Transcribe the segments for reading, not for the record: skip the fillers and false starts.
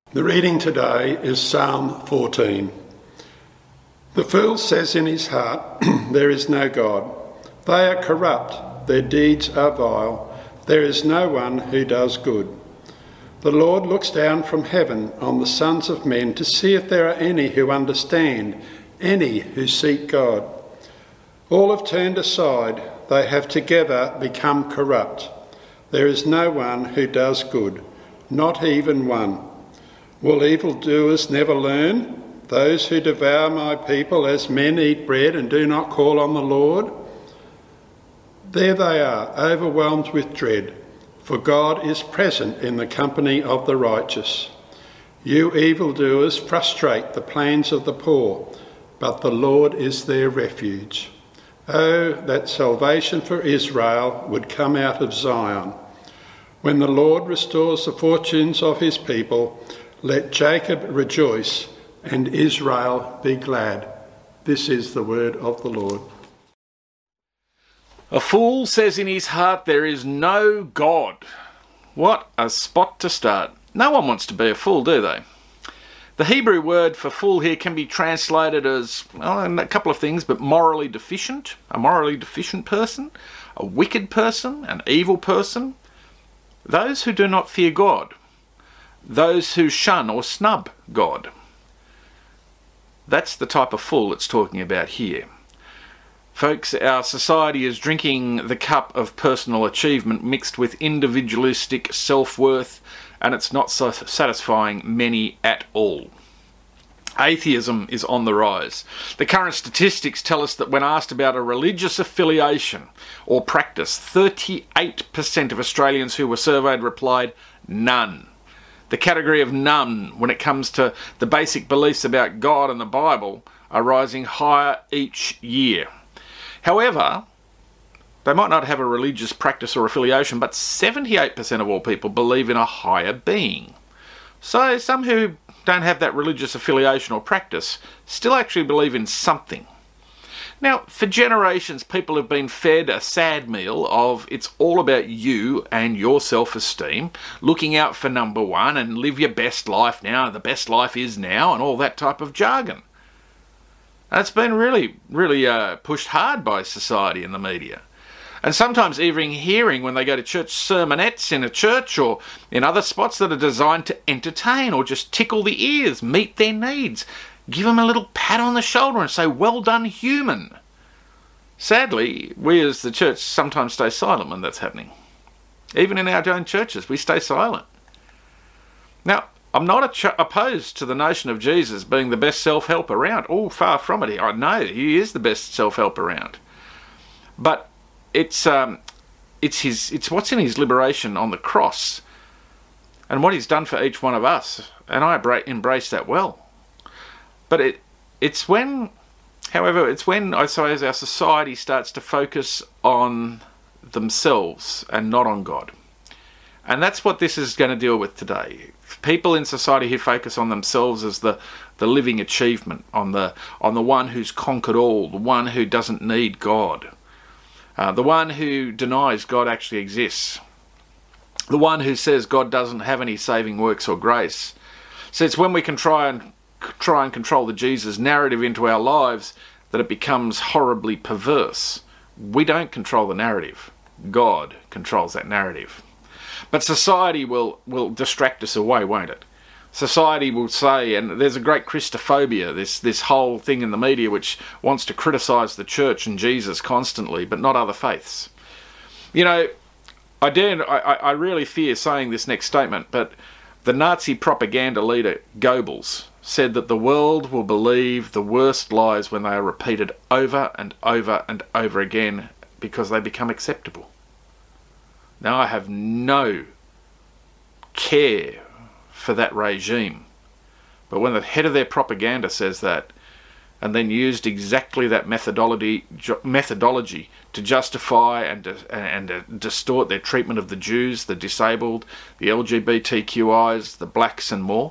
The reading today is Psalm 14. The fool says in his heart, there is no God. They are corrupt, their deeds are vile. There is no one who does good. The Lord looks down from heaven on the sons of men to see if there are any who understand, any who seek God. All have turned aside, they have together become corrupt. There is no one who does good, not even one. Will evildoers never learn? Those who devour my people as men eat bread and do not call on the Lord? There they are, overwhelmed with dread, for God is present in the company of the righteous. You evildoers frustrate the plans of the poor, but the Lord is their refuge. Oh, that salvation for Israel would come out of Zion. When the Lord restores the fortunes of his people, let Jacob rejoice and Israel be glad. This is the word of the Lord. A fool says in his heart there is no God. What a spot to start. No one wants to be a fool, do they? The Hebrew word for fool here can be translated as a couple of things, but morally deficient, a morally deficient person, a wicked person, an evil person, those who do not fear God, those who shun or snub God. That's the type of fool it's talking about here. Folks, our society is drinking the cup of personal achievement mixed with individualistic self-worth, and it's not satisfying many at all. Atheism is on the rise. The current statistics tell us that when asked about a religious affiliation or practice, 38% of Australians who were surveyed replied, none. The category of none, when it comes to the basic beliefs about God and the Bible, are rising higher each year. However, they might not have a religious practice or affiliation, but 78% of all people believe in a higher being. So some who don't have that religious affiliation or practice still actually believe in something. Now, for generations, people have been fed a sad meal of it's all about you and your self-esteem, looking out for number one and live your best life now, the best life is now, and all that type of jargon. And it's been really pushed hard by society and the media. And sometimes even hearing when they go to church sermonettes in a church or in other spots that are designed to entertain or just tickle the ears, meet their needs, give them a little pat on the shoulder and say, well done, human. Sadly, we as the church sometimes stay silent when that's happening. Even in our own churches, we stay silent. Now, I'm not opposed to the notion of Jesus being the best self-help around. Oh, far from it. I know he is the best self-help around. But it's what's in his liberation on the cross and what he's done for each one of us. And I embrace that well. But it's when I suppose our society starts to focus on themselves and not on God. And that's what this is going to deal with today. People in society who focus on themselves as the living achievement, on the one who's conquered all, the one who doesn't need God, the one who denies God actually exists, the one who says God doesn't have any saving works or grace. So it's when we can try and control the Jesus narrative into our lives that it becomes horribly perverse. We don't control the narrative. God controls that narrative. But society will distract us away, won't it? Society will say, and there's a great Christophobia, this whole thing in the media which wants to criticise the church and Jesus constantly, but not other faiths. You know, I really fear saying this next statement, but the Nazi propaganda leader Goebbels said that the world will believe the worst lies when they are repeated over and over and over again because they become acceptable. Now, I have no care for that regime, but when the head of their propaganda says that and then used exactly that methodology to justify and distort their treatment of the Jews, the disabled, the LGBTQIs, the blacks and more,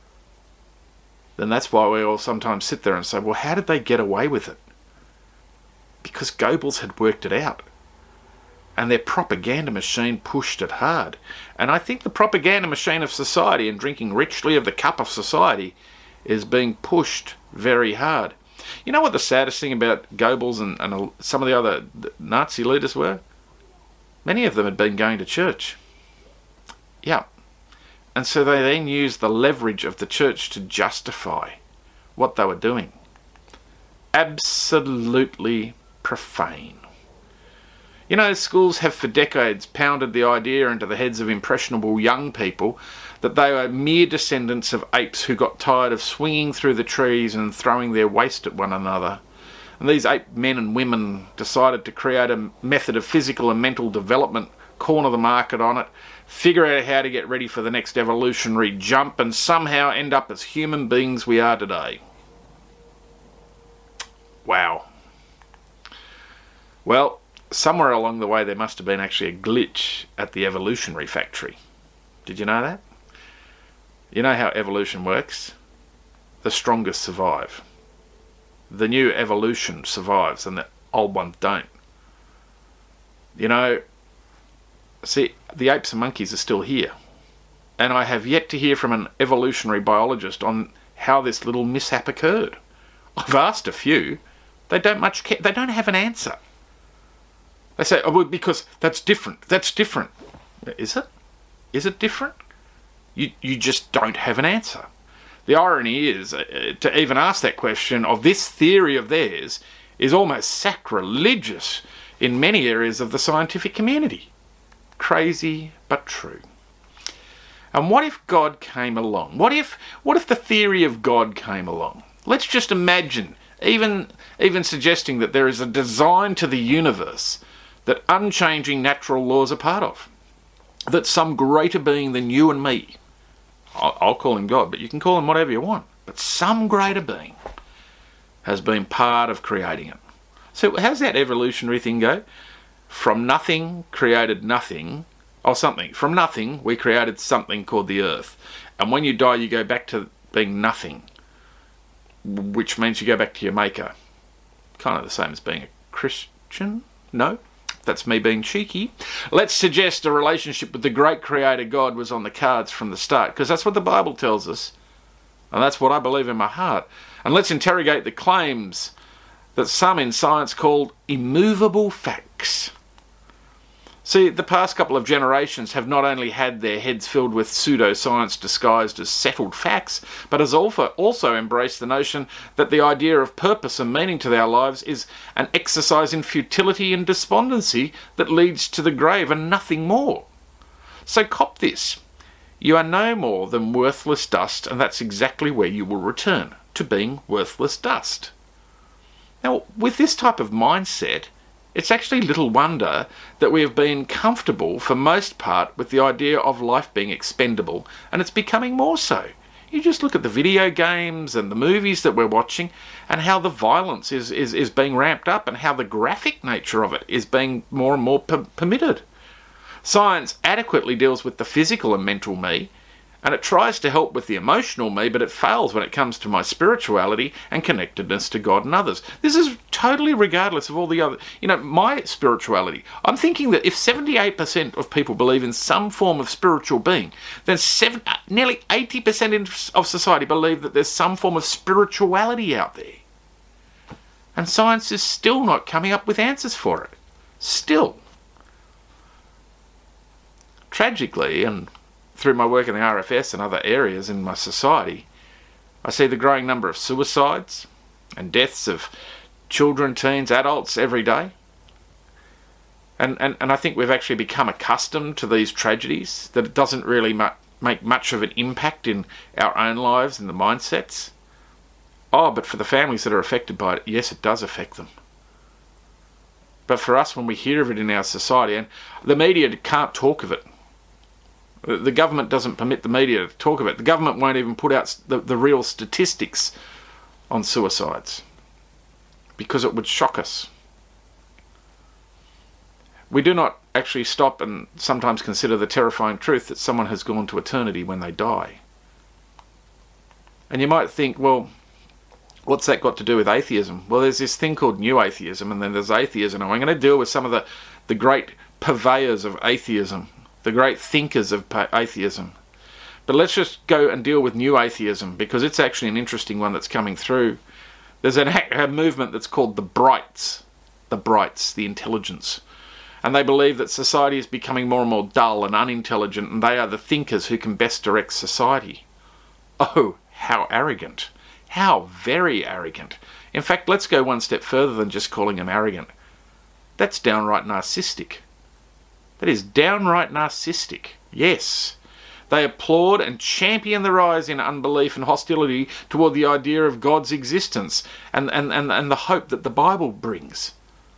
then that's why we all sometimes sit there and say, well, how did they get away with it? Because Goebbels had worked it out. and their propaganda machine pushed it hard. And I think the propaganda machine of society and drinking richly of the cup of society is being pushed very hard. You know what the saddest thing about Goebbels and some of the other Nazi leaders were? Many of them had been going to church. Yeah. And so they then used the leverage of the church to justify what they were doing. Absolutely profane. You know, schools have for decades pounded the idea into the heads of impressionable young people that they were mere descendants of apes who got tired of swinging through the trees and throwing their waste at one another. And these ape men and women decided to create a method of physical and mental development, corner the market on it, figure out how to get ready for the next evolutionary jump, and somehow end up as human beings we are today. Wow. Well, somewhere along the way there must have been actually a glitch at the evolutionary factory. Did you know that? You know how evolution works? The strongest survive. The new evolution survives and the old ones don't. You know, see, the apes and monkeys are still here. And I have yet to hear from an evolutionary biologist on how this little mishap occurred. I've asked a few. They don't much care. They don't have an answer. They say, oh, well, because that's different. That's different. Is it? Is it different? You just don't have an answer. The irony is, to even ask that question of this theory of theirs is almost sacrilegious in many areas of the scientific community. Crazy, but true. And what if God came along? What if the theory of God came along? Let's just imagine, even suggesting that there is a design to the universe that unchanging natural laws are part of. That some greater being than you and me, I'll call him God, but you can call him whatever you want, but some greater being has been part of creating it. So how's that evolutionary thing go? From nothing created nothing, or something. From nothing we created something called the earth. And when you die you go back to being nothing, which means you go back to your maker. Kind of the same as being a Christian? No? That's me being cheeky. Let's suggest a relationship with the great creator God was on the cards from the start, because that's what the Bible tells us. And that's what I believe in my heart. And let's interrogate the claims that some in science call immovable facts. See, the past couple of generations have not only had their heads filled with pseudoscience disguised as settled facts, but has also embraced the notion that the idea of purpose and meaning to our lives is an exercise in futility and despondency that leads to the grave and nothing more. So cop this. You are no more than worthless dust, and that's exactly where you will return, to being worthless dust. Now, with this type of mindset, it's actually little wonder that we have been comfortable for most part with the idea of life being expendable, and it's becoming more so. You just look at the video games and the movies that we're watching and how the violence is being ramped up and how the graphic nature of it is being more and more permitted. Science adequately deals with the physical and mental me, and it tries to help with the emotional me, but it fails when it comes to my spirituality and connectedness to God and others. This is totally regardless of all the other, my spirituality. I'm thinking that if 78% of people believe in some form of spiritual being, then nearly 80% of society believe that there's some form of spirituality out there. And science is still not coming up with answers for it. Still. Tragically, and through my work in the RFS and other areas in my society, I see the growing number of suicides and deaths of children, teens, adults every day. And I think we've actually become accustomed to these tragedies, that it doesn't really make much of an impact in our own lives and the mindsets. Oh, but for the families that are affected by it, yes, it does affect them. But for us, when we hear of it in our society, and the media can't talk of it, the government doesn't permit the media to talk of it. The government won't even put out the real statistics on suicides because it would shock us. We do not actually stop and sometimes consider the terrifying truth that someone has gone to eternity when they die. And you might think, well, what's that got to do with atheism? Well, there's this thing called new atheism, and then there's atheism. And I'm going to deal with some of the great purveyors of atheism, the great thinkers of atheism. But let's just go and deal with new atheism, because it's actually an interesting one that's coming through. There's a movement that's called the Brights, the intelligence. And they believe that society is becoming more and more dull and unintelligent, and they are the thinkers who can best direct society. Oh, how arrogant. How very arrogant. In fact, let's go one step further than just calling them arrogant. That's downright narcissistic. That is downright narcissistic. Yes. They applaud and champion the rise in unbelief and hostility toward the idea of God's existence and the hope that the Bible brings.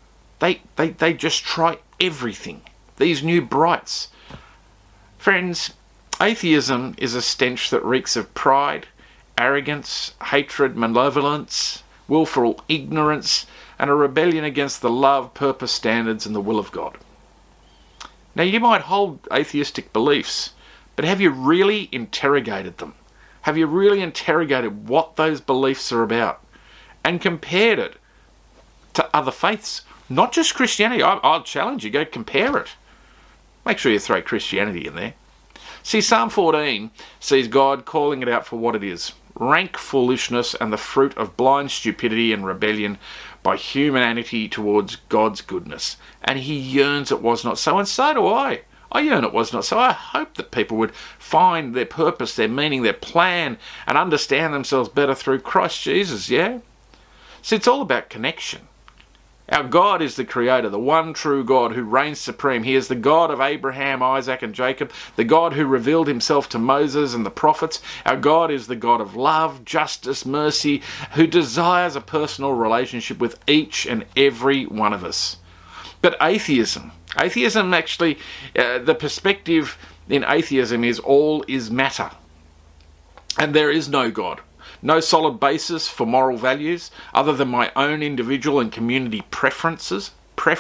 They just try everything. These new Brights. Friends, atheism is a stench that reeks of pride, arrogance, hatred, malevolence, willful ignorance, and a rebellion against the love, purpose, standards, and the will of God. Now, you might hold atheistic beliefs, but have you really interrogated them? Have you really interrogated what those beliefs are about and compared it to other faiths? Not just Christianity. I'll challenge you, go compare it. Make sure you throw Christianity in there. See, Psalm 14 sees God calling it out for what it is: rank foolishness and the fruit of blind stupidity and rebellion by humanity towards God's goodness. And he yearns it was not so, and so do I. I yearn it was not so. I hope that people would find their purpose, their meaning, their plan, and understand themselves better through Christ Jesus, yeah? See, it's all about connection. Our God is the Creator, the one true God who reigns supreme. He is the God of Abraham, Isaac, and Jacob, the God who revealed himself to Moses and the prophets. Our God is the God of love, justice, mercy, who desires a personal relationship with each and every one of us. But atheism actually, the perspective in atheism is all is matter. And there is no God. No solid basis for moral values other than my own individual and community preferences,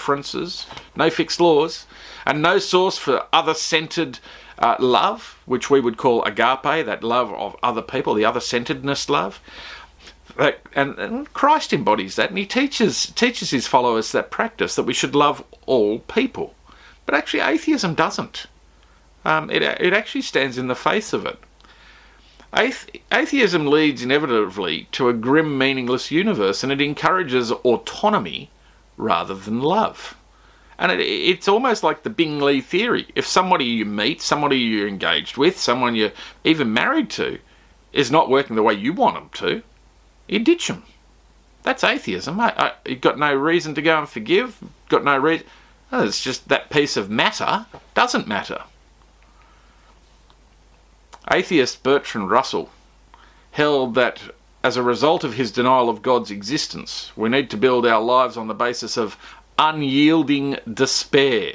no fixed laws, and no source for other-centered love, which we would call agape, that love of other people, the other-centeredness love. And Christ embodies that, and he teaches his followers that practice, that we should love all people. But actually atheism doesn't. It actually stands in the face of it. Atheism leads inevitably to a grim, meaningless universe, and it encourages autonomy rather than love. And it's almost like the Bingley theory. If somebody you meet, somebody you're engaged with, someone you're even married to, is not working the way you want them to, you ditch them. That's atheism. You've got no reason to go and forgive. Got no reason. It's just that piece of matter doesn't matter. Atheist Bertrand Russell held that as a result of his denial of God's existence, we need to build our lives on the basis of unyielding despair.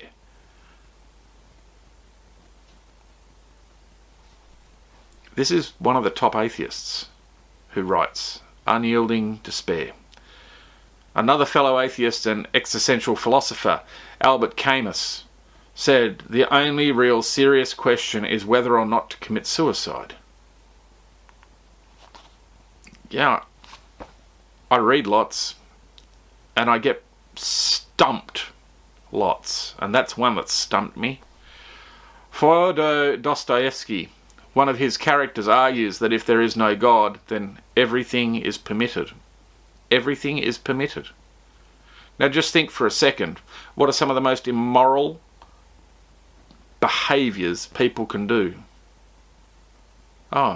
This is one of the top atheists who writes, unyielding despair. Another fellow atheist and existential philosopher, Albert Camus, said the only real serious question is whether or not to commit suicide. Yeah, I read lots and I get stumped lots, and that's one that stumped me. Fyodor Dostoevsky, one of his characters, argues that if there is no God, then everything is permitted. Everything is permitted. Now just think for a second, what are some of the most immoral behaviours people can do? Oh.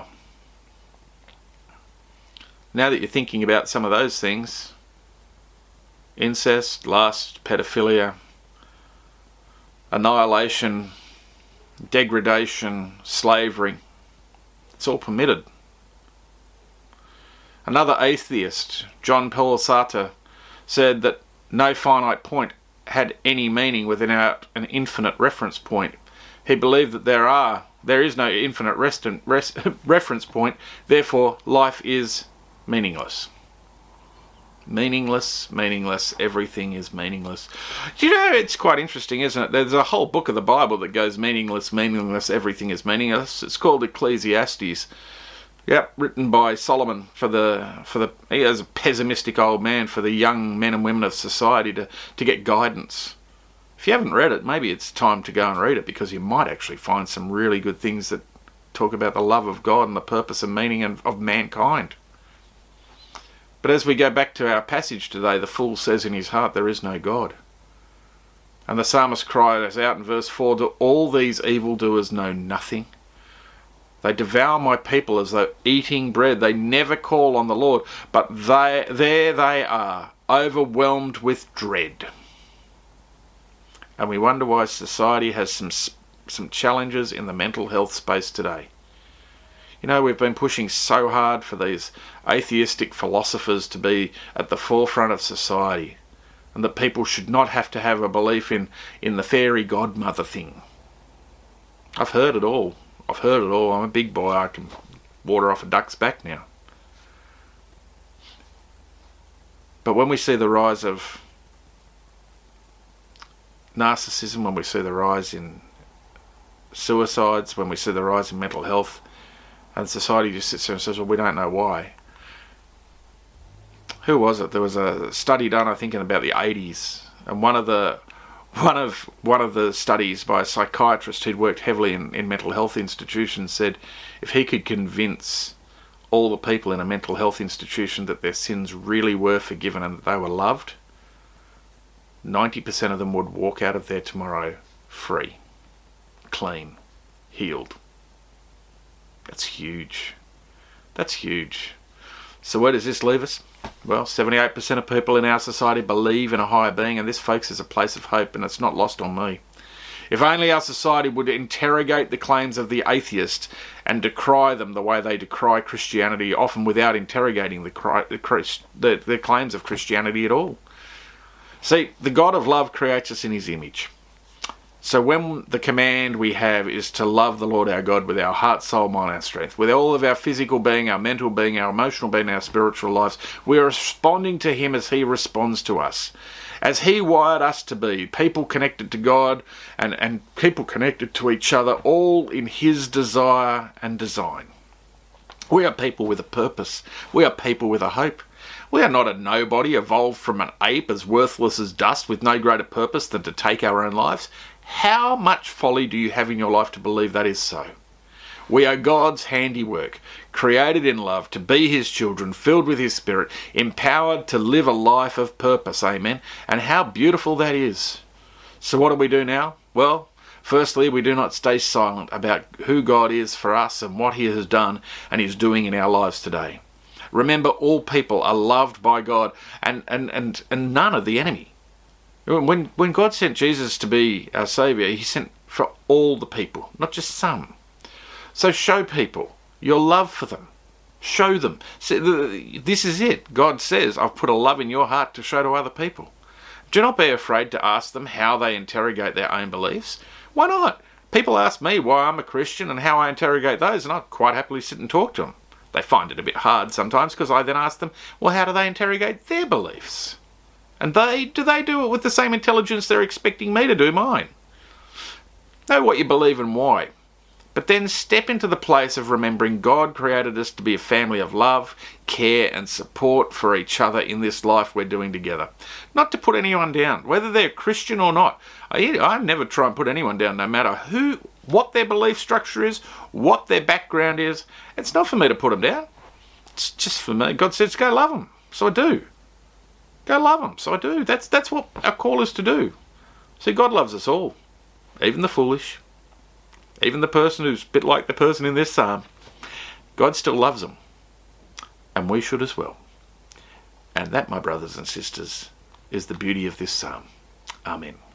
Now that you're thinking about some of those things, incest, lust, pedophilia, annihilation, degradation, slavery, it's all permitted. Another atheist, John Paul Sartre, said that no finite point had any meaning without an infinite reference point. He believed that there is no infinite reference point, therefore life is meaningless. Meaningless, everything is meaningless. Do you know, it's quite interesting, isn't it? There's a whole book of the Bible that goes meaningless, everything is meaningless. It's called Ecclesiastes. Yep, written by Solomon he is a pessimistic old man, for the young men and women of society to get guidance. If you haven't read it, maybe it's time to go and read it, because you might actually find some really good things that talk about the love of God and the purpose and meaning of mankind. But as we go back to our passage today, the fool says in his heart, there is no God. And the psalmist cries out in verse 4, do all these evildoers know nothing? They devour my people as though eating bread. They never call on the Lord, but there they are, overwhelmed with dread. And we wonder why society has some challenges in the mental health space today. You know, we've been pushing so hard for these atheistic philosophers to be at the forefront of society, and that people should not have to have a belief in the fairy godmother thing. I've heard it all. I'm a big boy. I can water off a duck's back now. But when we see the rise of narcissism, when we see the rise in suicides, when we see the rise in mental health, and society just sits there and says, well, we don't know why. Who was it? There was a study done, I think, in about the 80s, and one of the studies by a psychiatrist who'd worked heavily in mental health institutions said if he could convince all the people in a mental health institution that their sins really were forgiven and that they were loved, 90% of them would walk out of there tomorrow free, clean, healed. That's huge. So where does this leave us? Well, 78% of people in our society believe in a higher being, and this, folks, is a place of hope, and it's not lost on me. If only our society would interrogate the claims of the atheist and decry them the way they decry Christianity, often without interrogating the claims of Christianity at all. See, the God of love creates us in his image. So when the command we have is to love the Lord our God with our heart, soul, mind, and strength, with all of our physical being, our mental being, our emotional being, our spiritual lives, we are responding to him as he responds to us. As he wired us to be, people connected to God and people connected to each other, all in his desire and design. We are people with a purpose. We are people with a hope. We are not a nobody evolved from an ape as worthless as dust with no greater purpose than to take our own lives. How much folly do you have in your life to believe that is so? We are God's handiwork, created in love to be his children, filled with his spirit, empowered to live a life of purpose, amen? And how beautiful that is. So what do we do now? Well, firstly, we do not stay silent about who God is for us and what he has done and is doing in our lives today. Remember, all people are loved by God and none are the enemy. When God sent Jesus to be our Saviour, he sent for all the people, not just some. So show people your love for them. Show them. See, this is it. God says, I've put a love in your heart to show to other people. Do not be afraid to ask them how they interrogate their own beliefs. Why not? People ask me why I'm a Christian and how I interrogate those, and I quite happily sit and talk to them. They find it a bit hard sometimes because I then ask them, well, how do they interrogate their beliefs? And do they do it with the same intelligence they're expecting me to do mine? Know what you believe and why. But then step into the place of remembering God created us to be a family of love, care and support for each other in this life we're doing together. Not to put anyone down, whether they're Christian or not. I never try and put anyone down, no matter what their belief structure is, what their background is. It's not for me to put them down. It's just for me. God says, go love them. So I do. Go love them. So I do. That's what our call is to do. See, God loves us all. Even the foolish. Even the person who's a bit like the person in this psalm. God still loves them. And we should as well. And that, my brothers and sisters, is the beauty of this psalm. Amen.